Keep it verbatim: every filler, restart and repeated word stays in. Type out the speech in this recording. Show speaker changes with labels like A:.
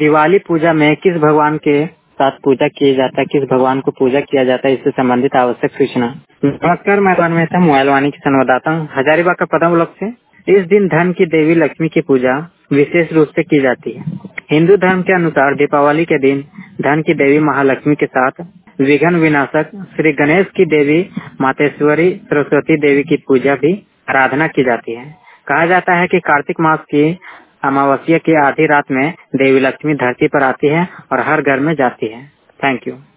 A: दिवाली पूजा में किस भगवान के साथ पूजा किया जाता है, किस भगवान को पूजा किया जाता है, इससे संबंधित आवश्यक सूचना। नमस्कार, मैं अनवर मेहता मोबाइल वाणी की संवाददाता हूँ हजारीबाग का पदम ब्लॉक से। इस दिन धन की देवी लक्ष्मी की पूजा विशेष रूप से की जाती है। हिंदू धर्म के अनुसार दीपावली के दिन धन की देवी महालक्ष्मी के साथ विघ्न विनाशक श्री गणेश की देवी मातेश्वरी सरस्वती देवी की पूजा भी आराधना की जाती है। कहा जाता है कि कार्तिक मास की अमावस्या की आधी रात में देवी लक्ष्मी धरती पर आती है और हर घर में जाती है। Thank you.